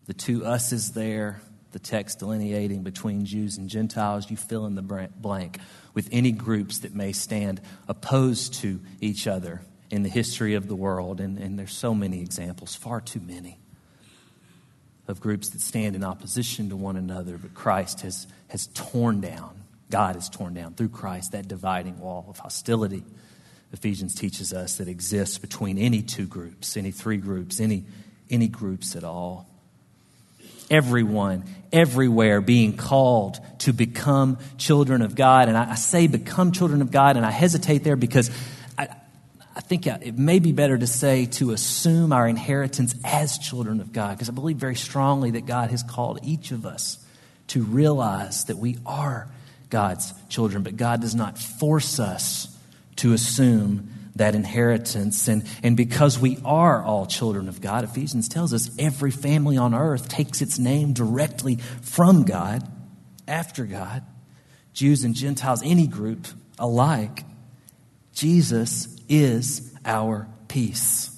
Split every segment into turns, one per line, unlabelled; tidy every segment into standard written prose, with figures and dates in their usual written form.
The two us's there, the text delineating between Jews and Gentiles. You fill in the blank with any groups that may stand opposed to each other in the history of the world. And there's so many examples, far too many, of groups that stand in opposition to one another. But Christ has torn down, God has torn down through Christ that dividing wall of hostility. Ephesians teaches us that exists between any two groups, any three groups, any groups at all. Everyone, everywhere being called to become children of God. And I say become children of God, and I hesitate there because I think it may be better to say to assume our inheritance as children of God, because I believe very strongly that God has called each of us to realize that we are God's children, but God does not force us to assume that inheritance. And because we are all children of God, Ephesians tells us every family on earth takes its name directly from God, after God, Jews and Gentiles, any group alike. Jesus is our peace.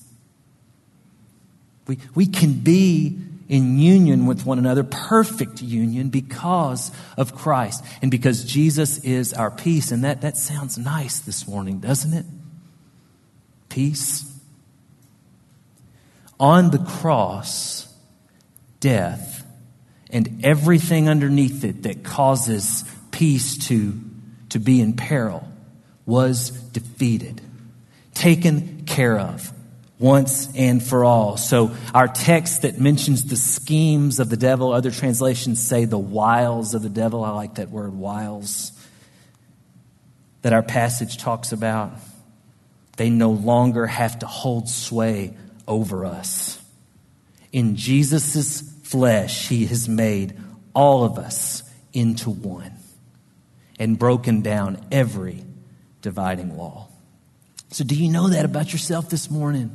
We can be in union with one another, perfect union, because of Christ and because Jesus is our peace. And that sounds nice this morning, doesn't it? Peace. On the cross, death and everything underneath it that causes peace to be in peril was defeated, taken care of once and for all. So our text that mentions the schemes of the devil, other translations say the wiles of the devil. I like that word, wiles, that our passage talks about. They no longer have to hold sway over us. In Jesus' flesh, he has made all of us into one and broken down every dividing wall. So do you know that about yourself this morning?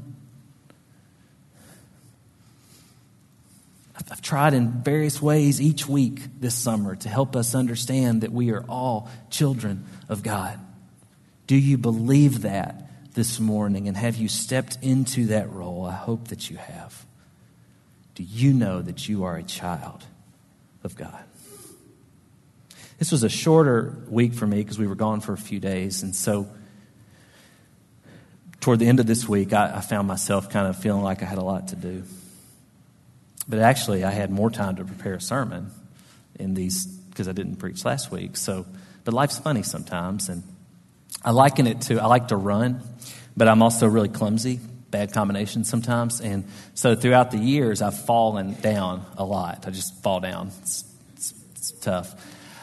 I've tried in various ways each week this summer to help us understand that we are all children of God. Do you believe that this morning? And have you stepped into that role? I hope that you have. Do you know that you are a child of God? This was a shorter week for me because we were gone for a few days. And so toward the end of this week, I found myself kind of feeling like I had a lot to do. But actually, I had more time to prepare a sermon in these because I didn't preach last week. But life's funny sometimes. And I liken it to, I like to run, but I'm also really clumsy, bad combination sometimes. And so throughout the years, I've fallen down a lot. I just fall down. It's tough.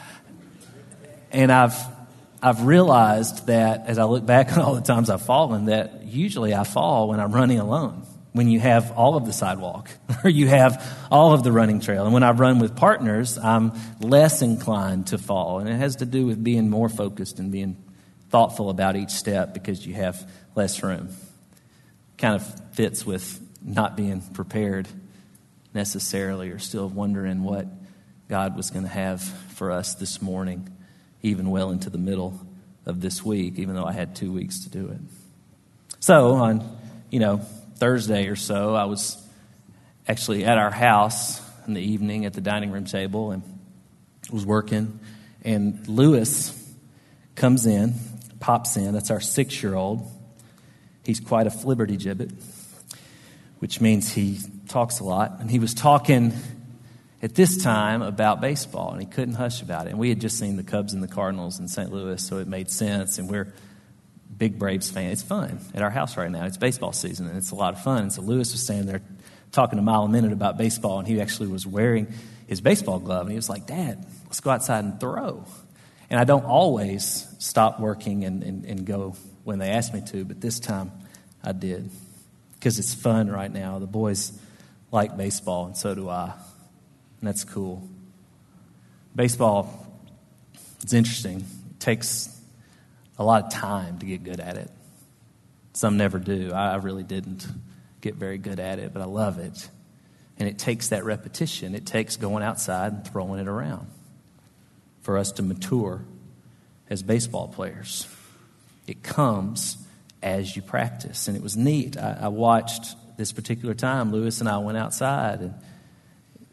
And I've realized that as I look back on all the times I've fallen, that usually I fall when I'm running alone, when you have all of the sidewalk or you have all of the running trail. And when I run with partners, I'm less inclined to fall. And it has to do with being more focused and being thoughtful about each step because you have less room. Kind of fits with not being prepared necessarily or still wondering what God was going to have for us this morning, even well into the middle of this week, even though I had 2 weeks to do it. So on, Thursday or so, I was actually at our house in the evening at the dining room table and was working. And Lewis pops in. That's our 6-year-old. He's quite a flibbertigibbet, which means he talks a lot. And he was talking at this time about baseball, and he couldn't hush about it. And we had just seen the Cubs and the Cardinals in St. Louis, so it made sense. And we're big Braves fans. It's fun at our house right now. It's baseball season, and it's a lot of fun. And so Lewis was standing there talking a mile a minute about baseball, and he actually was wearing his baseball glove. And he was like, "Dad, let's go outside and throw." And I don't always stop working and go when they ask me to, but this time I did because it's fun right now. The boys like baseball, and so do I. And that's cool. Baseball, it's interesting. It takes a lot of time to get good at it. Some never do. I really didn't get very good at it, but I love it. And it takes that repetition. It takes going outside and throwing it around for us to mature as baseball players. It comes as you practice. And it was neat. I watched this particular time. Lewis and I went outside, and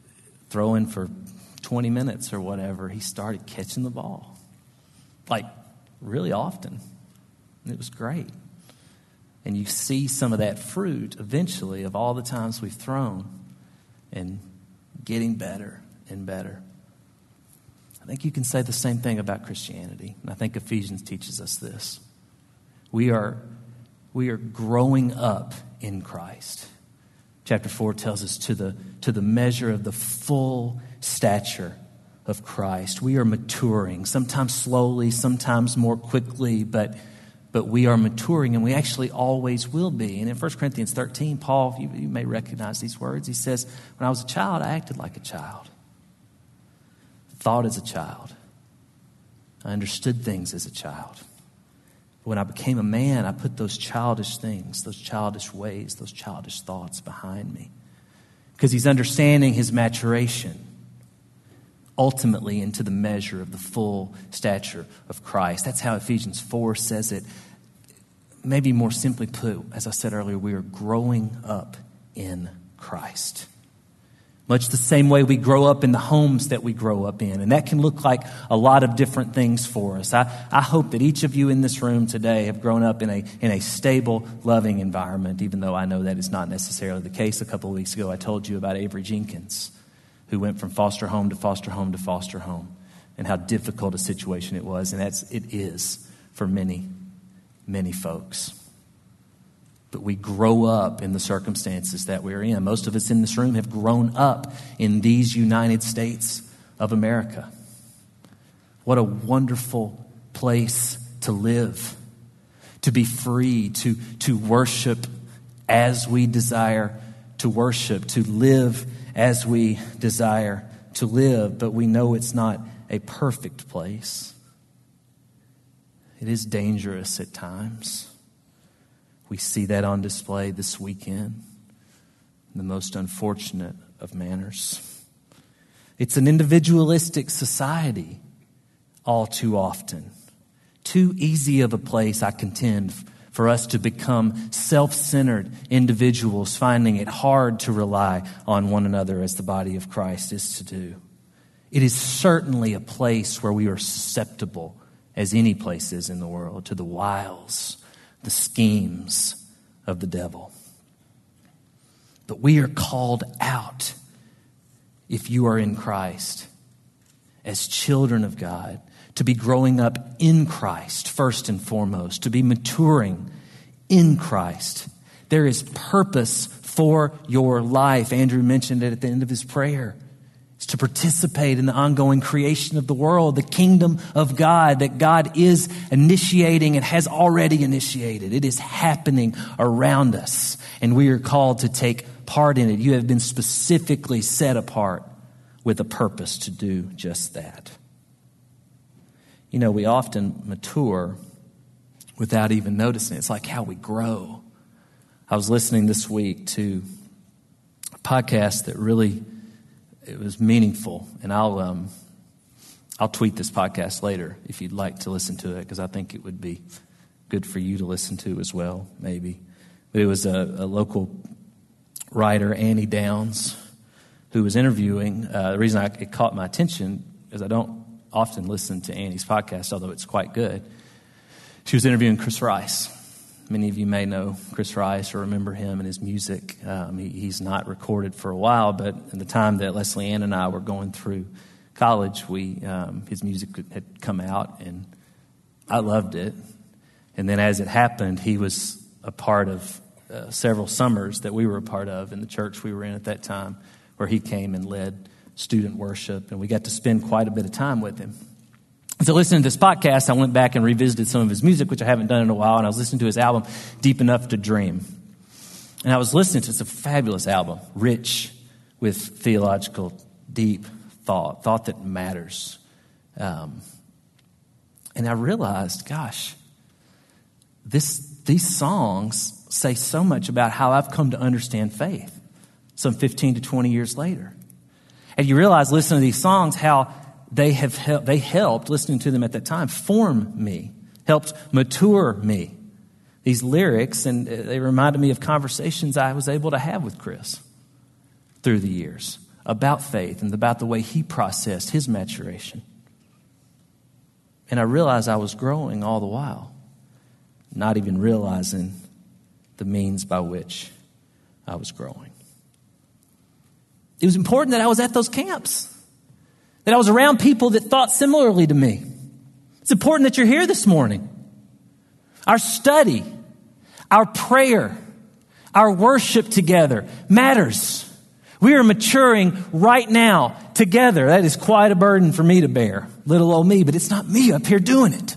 throwing for 20 minutes or whatever, he started catching the ball. Like, really often. And it was great. And you see some of that fruit eventually of all the times we've thrown and getting better and better. I think you can say the same thing about Christianity. And I think Ephesians teaches us this. We are growing up in Christ. Chapter 4 tells us to the measure of the full stature of Christ. We are maturing, sometimes slowly, sometimes more quickly, but we are maturing, and we actually always will be. And in 1 Corinthians 13, Paul, you may recognize these words. He says, when I was a child, I acted like a child, thought as a child. I understood things as a child. But when I became a man, I put those childish things, those childish ways, those childish thoughts behind me. Because he's understanding his maturation ultimately into the measure of the full stature of Christ. That's how Ephesians 4 says it. Maybe more simply put, as I said earlier, we are growing up in Christ. Much the same way we grow up in the homes that we grow up in. And that can look like a lot of different things for us. I hope that each of you in this room today have grown up in a stable, loving environment, even though I know that is not necessarily the case. A couple of weeks ago, I told you about Avery Jenkins, who went from foster home to foster home to foster home, and how difficult a situation it was. And it is for many, many folks. But we grow up in the circumstances that we're in. Most of us in this room have grown up in these United States of America. What a wonderful place to live, to be free, to worship as we desire to worship, to live as we desire to live. But we know it's not a perfect place. It is dangerous at times. We see that on display this weekend in the most unfortunate of manners. It's an individualistic society all too often. Too easy of a place, I contend, for us to become self-centered individuals, finding it hard to rely on one another as the body of Christ is to do. It is certainly a place where we are susceptible, as any place is in the world, to the wiles, the schemes of the devil. But we are called out, if you are in Christ, as children of God, to be growing up in Christ first and foremost, to be maturing in Christ. There is purpose for your life. Andrew mentioned it at the end of his prayer. It's to participate in the ongoing creation of the world, the kingdom of God that God is initiating and has already initiated. It is happening around us, and we are called to take part in it. You have been specifically set apart with a purpose to do just that. You know, we often mature without even noticing it. It's like how we grow. I was listening this week to a podcast that really, it was meaningful, and I'll tweet this podcast later if you'd like to listen to it, because I think it would be good for you to listen to as well, maybe. But it was a local writer, Annie Downs, who was interviewing. The reason it caught my attention is I don't often listen to Annie's podcast, although it's quite good. She was interviewing Chris Rice. Many of you may know Chris Rice or remember him and his music. He's not recorded for a while, but in the time that Leslie Ann and I were going through college, his music had come out, and I loved it. And then as it happened, he was a part of several summers that we were a part of in the church we were in at that time, where he came and led student worship, and we got to spend quite a bit of time with him. So listening to this podcast, I went back and revisited some of his music, which I haven't done in a while, and I was listening to his album, Deep Enough to Dream. And I was listening to, it's a fabulous album, rich with theological, deep thought that matters. And I realized, gosh, these songs say so much about how I've come to understand faith some 15 to 20 years later. And you realize, listening to these songs, how they helped, listening to them at that time, form me, helped mature me. These lyrics, and they reminded me of conversations I was able to have with Chris through the years about faith and about the way he processed his maturation. And I realized I was growing all the while, not even realizing the means by which I was growing. It was important that I was at those camps, that I was around people that thought similarly to me. It's important that you're here this morning. Our study, our prayer, our worship together matters. We are maturing right now together. That is quite a burden for me to bear. Little old me, but it's not me up here doing it.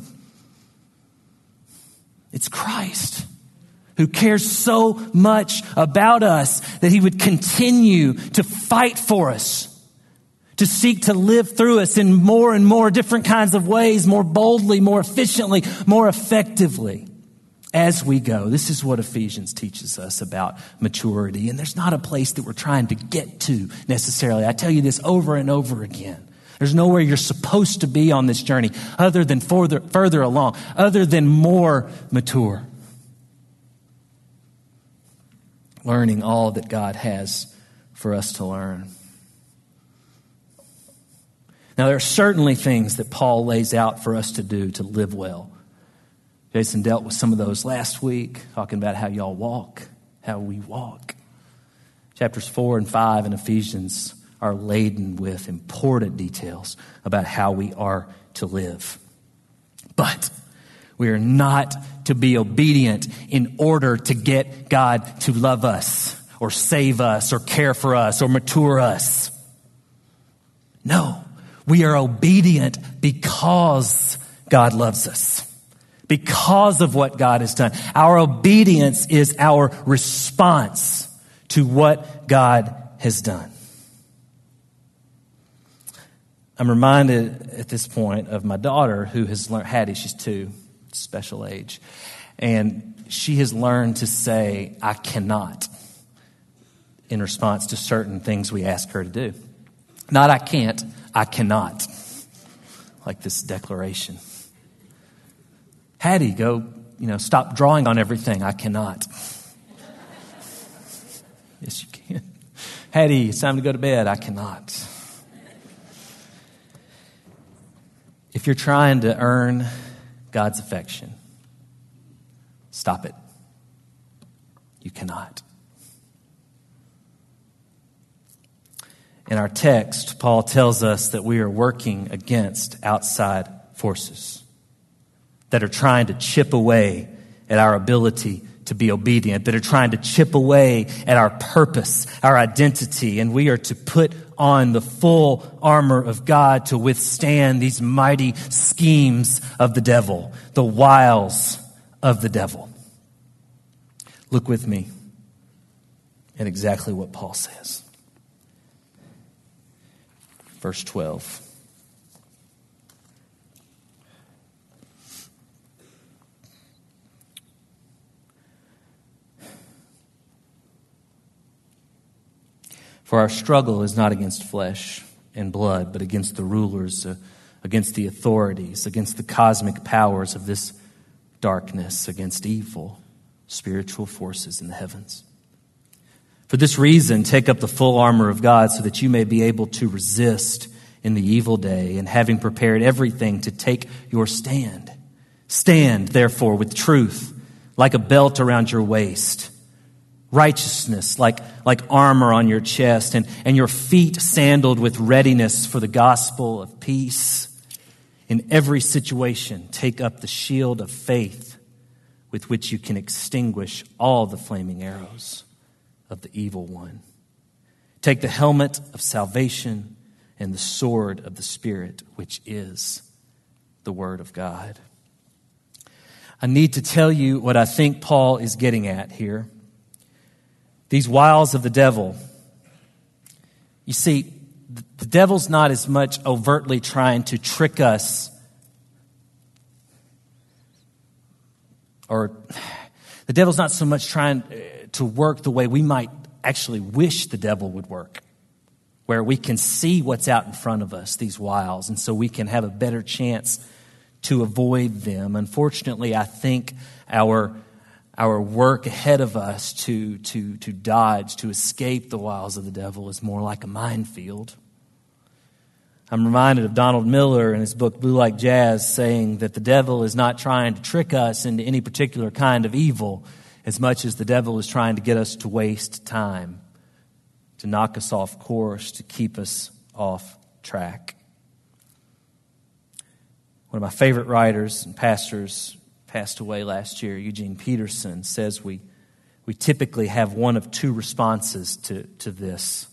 It's Christ who cares so much about us that he would continue to fight for us, to seek to live through us in more and more different kinds of ways, more boldly, more efficiently, more effectively as we go. This is what Ephesians teaches us about maturity. And there's not a place that we're trying to get to necessarily. I tell you this over and over again. There's nowhere you're supposed to be on this journey other than further along, other than more mature. Learning all that God has for us to learn. Now, there are certainly things that Paul lays out for us to do to live well. Jason dealt with some of those last week, talking about how y'all walk, how we walk. Chapters 4 and 5 in Ephesians are laden with important details about how we are to live. But we are not to be obedient in order to get God to love us or save us or care for us or mature us. No, we are obedient because God loves us, because of what God has done. Our obedience is our response to what God has done. I'm reminded at this point of my daughter who has learned, Hattie, she's 2, special age, and she has learned to say, I cannot, in response to certain things we ask her to do. Not I can't, I cannot. Like this declaration. Hattie, go, stop drawing on everything. I cannot. Yes, you can. Hattie, it's time to go to bed. I cannot. If you're trying to earn God's affection, stop it. You cannot. In our text, Paul tells us that we are working against outside forces that are trying to chip away at our ability to be obedient, that are trying to chip away at our purpose, our identity, and we are to put on the full armor of God to withstand these mighty schemes of the devil, the wiles of the devil. Look with me at exactly what Paul says. Verse 12. For our struggle is not against flesh and blood, but against the rulers, against the authorities, against the cosmic powers of this darkness, against evil spiritual forces in the heavens. For this reason, take up the full armor of God so that you may be able to resist in the evil day, and having prepared everything to take your stand. Stand, therefore, with truth like a belt around your waist, righteousness like armor on your chest, and your feet sandaled with readiness for the gospel of peace. In every situation, take up the shield of faith with which you can extinguish all the flaming arrows of the evil one. Take the helmet of salvation and the sword of the Spirit, which is the Word of God. I need to tell you what I think Paul is getting at here. These wiles of the devil. You see, the devil's not as much overtly trying to trick us, or the devil's not so much trying to work the way we might actually wish the devil would work, where we can see what's out in front of us, these wiles, and so we can have a better chance to avoid them. Unfortunately, I think our our work ahead of us to dodge, to escape the wiles of the devil is more like a minefield. I'm reminded of Donald Miller in his book, Blue Like Jazz, saying that the devil is not trying to trick us into any particular kind of evil as much as the devil is trying to get us to waste time, to knock us off course, to keep us off track. One of my favorite writers and pastors passed away last year, Eugene Peterson, says we typically have one of two responses to this.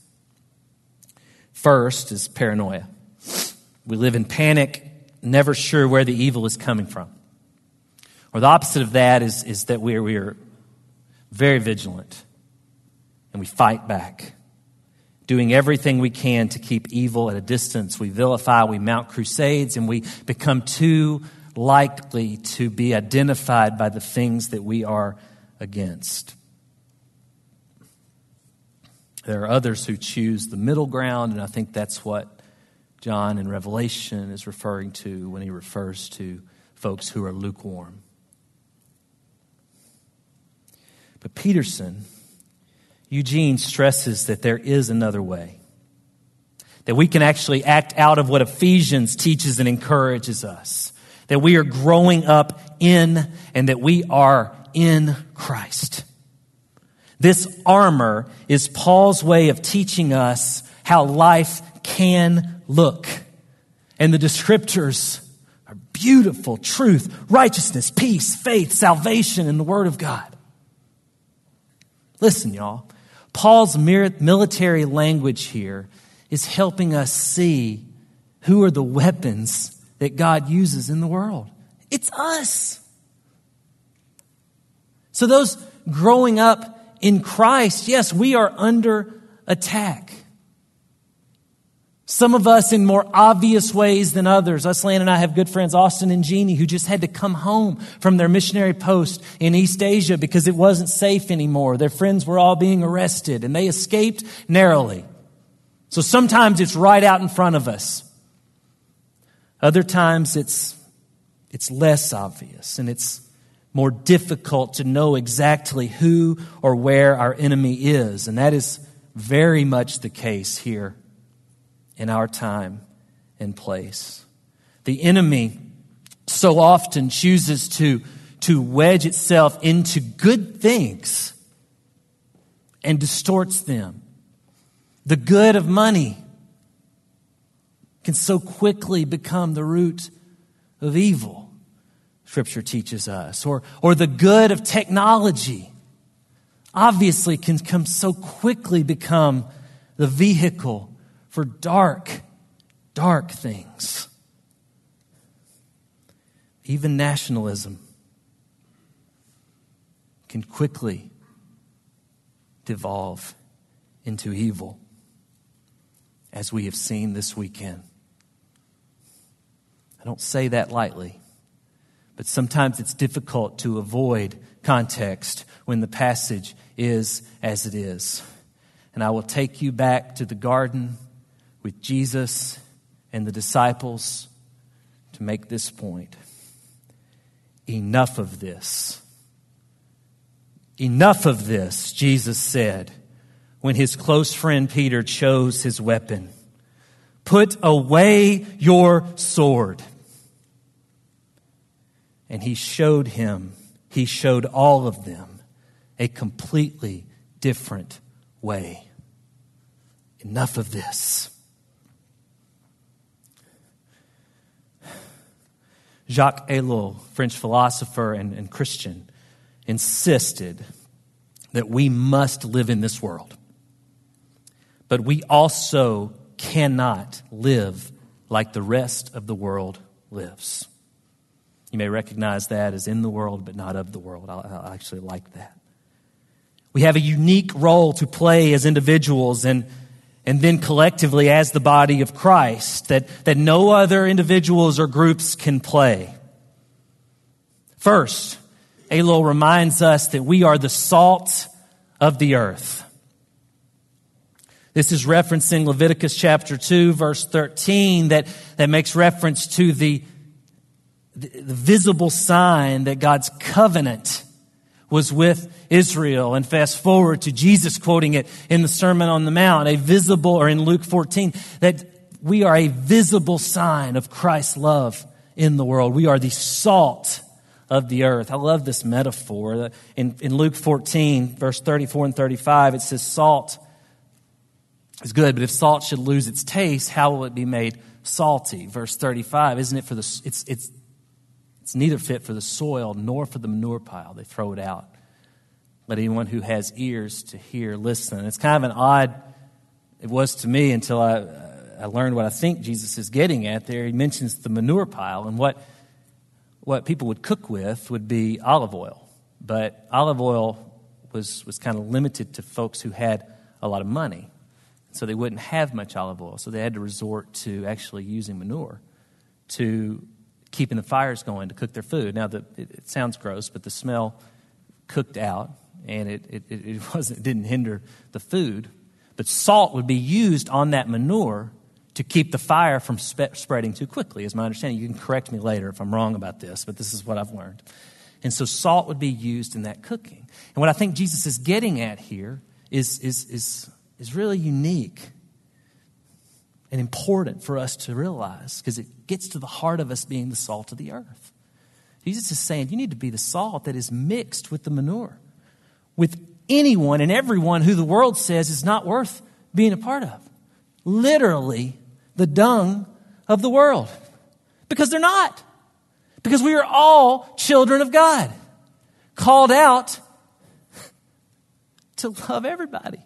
First is paranoia. We live in panic, never sure where the evil is coming from. Or the opposite of that is that we are very vigilant and we fight back, doing everything we can to keep evil at a distance. We vilify, we mount crusades, and we become too likely to be identified by the things that we are against. There are others who choose the middle ground, and I think that's what John in Revelation is referring to when he refers to folks who are lukewarm. But Eugene stresses that there is another way, that we can actually act out of what Ephesians teaches and encourages us, that we are growing up in and that we are in Christ. This armor is Paul's way of teaching us how life can look. And the descriptors are beautiful: truth, righteousness, peace, faith, salvation in the Word of God. Listen, y'all. Paul's military language here is helping us see who are the weapons that God uses in the world. It's us. So those growing up in Christ, yes, we are under attack. Some of us in more obvious ways than others. Lan and I have good friends, Austin and Jeannie, who just had to come home from their missionary post in East Asia because it wasn't safe anymore. Their friends were all being arrested and they escaped narrowly. So sometimes it's right out in front of us. Other times it's less obvious and it's more difficult to know exactly who or where our enemy is. And that is very much the case here in our time and place. The enemy so often chooses to wedge itself into good things and distorts them. The good of money can so quickly become the root of evil, Scripture teaches us. Or the good of technology obviously can so quickly become the vehicle for dark things. Even nationalism can quickly devolve into evil, as we have seen this weekend. I don't say that lightly, but sometimes it's difficult to avoid context when the passage is as it is. And I will take you back to the garden with Jesus and the disciples to make this point. Enough of this. Enough of this, Jesus said when his close friend Peter chose his weapon. Put away your sword. And he showed all of them a completely different way. Enough of this. Jacques Ellul, French philosopher and Christian, insisted that we must live in this world. But we also cannot live like the rest of the world lives. You may recognize that as in the world, but not of the world. I actually like that. We have a unique role to play as individuals and then collectively as the body of Christ that no other individuals or groups can play. First, Ellul reminds us that we are the salt of the earth. This is referencing Leviticus chapter 2, verse 13, that makes reference to the visible sign that God's covenant was with Israel. And fast forward to Jesus quoting it in the Sermon on the Mount, or in Luke 14, that we are a visible sign of Christ's love in the world. We are the salt of the earth. I love this metaphor. In Luke 14, verse 34 and 35, it says, salt is good, but if salt should lose its taste, how will it be made salty? Verse 35, isn't it for it's neither fit for the soil nor for the manure pile. They throw it out. Let anyone who has ears to hear listen. It's kind of it was to me until I learned what I think Jesus is getting at there. He mentions the manure pile, and what people would cook with would be olive oil. But olive oil was kind of limited to folks who had a lot of money. So they wouldn't have much olive oil. So they had to resort to actually using manure to keeping the fires going to cook their food. Now, it sounds gross, but the smell cooked out, and it didn't hinder the food. But salt would be used on that manure to keep the fire from spreading too quickly, is my understanding. You can correct me later if I'm wrong about this, but this is what I've learned. And so salt would be used in that cooking. And what I think Jesus is getting at here is really unique and important for us to realize, because it gets to the heart of us being the salt of the earth. Jesus is saying you need to be the salt that is mixed with the manure, with anyone and everyone who the world says is not worth being a part of. Literally, the dung of the world. Because they're not. Because we are all children of God, called out to love everybody.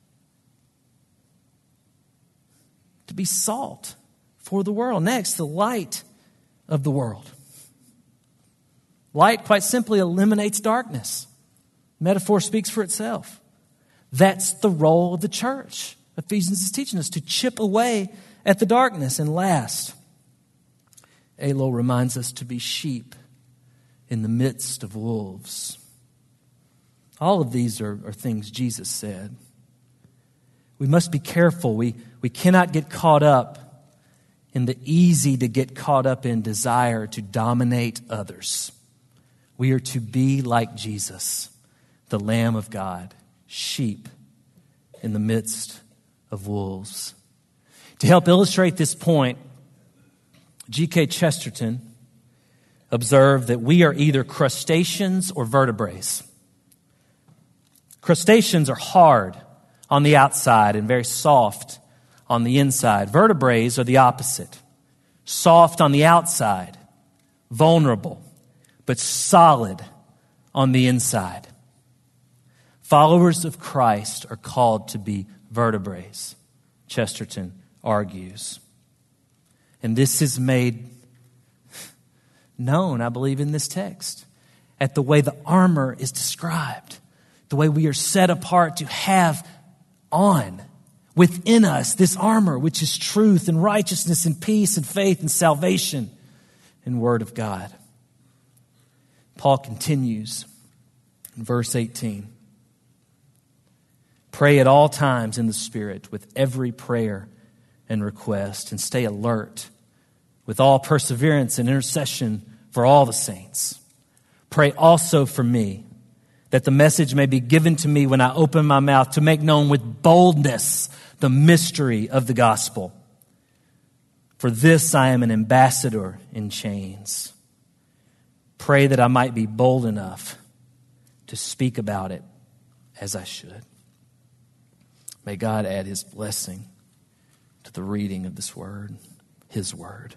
To be salt for the world. Next, the light of the world. Light, quite simply, eliminates darkness. Metaphor speaks for itself. That's the role of the church. Ephesians is teaching us to chip away at the darkness. And last, Elo reminds us to be sheep in the midst of wolves. All of these are things Jesus said. We must be careful. We cannot get caught up in the easy to get caught up in desire to dominate others. We are to be like Jesus, the Lamb of God, sheep in the midst of wolves. To help illustrate this point, G.K. Chesterton observed that we are either crustaceans or vertebrates. Crustaceans are hard on the outside and very soft on the inside. Vertebrates are the opposite. Soft on the outside, vulnerable, but solid on the inside. Followers of Christ are called to be vertebrates, Chesterton argues. And this is made known, I believe, in this text, at the way the armor is described, the way we are set apart to have on within us this armor, which is truth and righteousness and peace and faith and salvation and Word of God. Paul continues in verse 18. Pray at all times in the Spirit with every prayer and request, and stay alert with all perseverance and intercession for all the saints. Pray also for me, that the message may be given to me when I open my mouth to make known with boldness the mystery of the gospel. For this I am an ambassador in chains. Pray that I might be bold enough to speak about it as I should. May God add His blessing to the reading of this word, His word.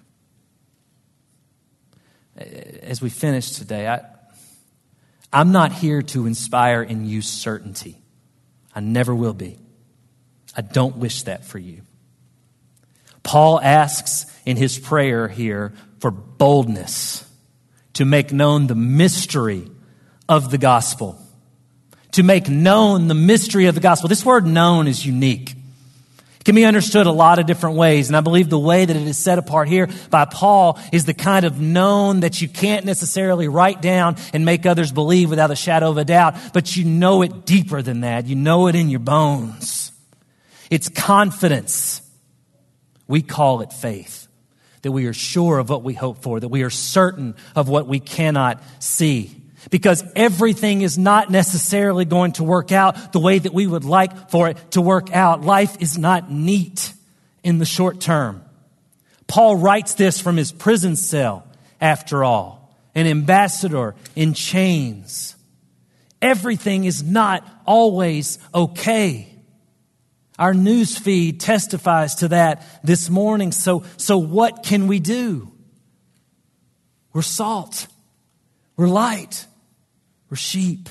As we finish today, I'm not here to inspire in you certainty. I never will be. I don't wish that for you. Paul asks in his prayer here for boldness to make known the mystery of the gospel. To make known the mystery of the gospel. This word known is unique. It can be understood a lot of different ways. And I believe the way that it is set apart here by Paul is the kind of known that you can't necessarily write down and make others believe without a shadow of a doubt. But you know it deeper than that. You know it in your bones. It's confidence. We call it faith. That we are sure of what we hope for. That we are certain of what we cannot see. Because everything is not necessarily going to work out the way that we would like for it to work out. Life is not neat in the short term. Paul writes this from his prison cell, after all, an ambassador in chains. Everything is not always okay. Our news feed testifies to that this morning. So what can we do? We're salt. We're light. We're sheep.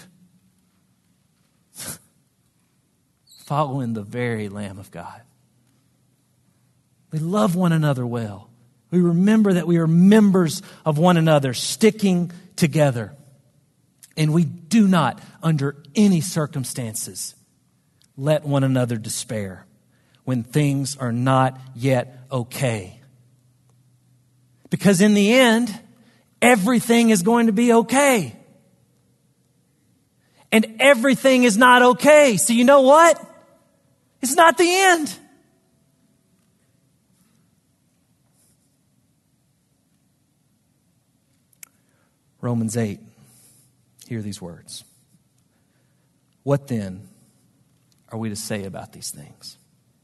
Following the very Lamb of God. We love one another well. We remember that we are members of one another, sticking together. And we do not, under any circumstances, let one another despair when things are not yet okay. Because in the end, everything is going to be okay. And everything is not okay. So you know what? It's not the end. Romans 8. Hear these words. What then are we to say about these things?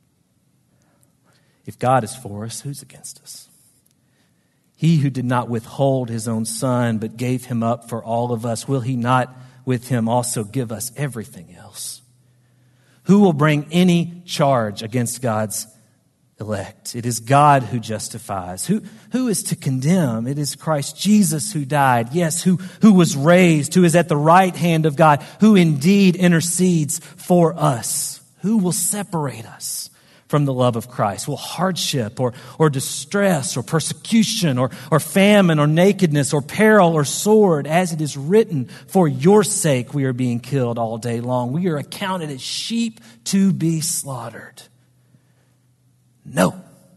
If God is for us, who's against us? He who did not withhold his own Son, but gave him up for all of us, will he not with him also give us everything else? Who will bring any charge against God's elect? It is God who justifies. Who is to condemn? It is Christ Jesus who died. Yes, who was raised, who is at the right hand of God, who indeed intercedes for us. Who will separate us from the love of Christ? Will hardship or distress or persecution or famine or nakedness or peril or sword, as it is written, for your sake we are being killed all day long. We are accounted as sheep to be slaughtered. No.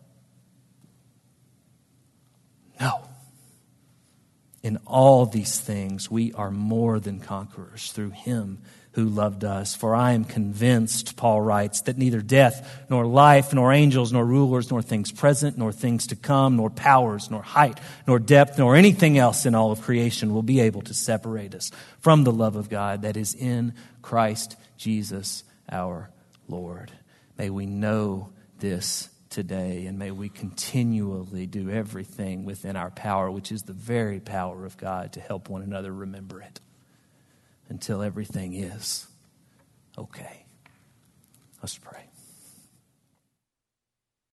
No. In all these things, we are more than conquerors through him who loved us. For I am convinced, Paul writes, that neither death, nor life, nor angels, nor rulers, nor things present, nor things to come, nor powers, nor height, nor depth, nor anything else in all of creation will be able to separate us from the love of God that is in Christ Jesus our Lord. May we know this today, and may we continually do everything within our power, which is the very power of God, to help one another remember it until everything is okay. Let's pray.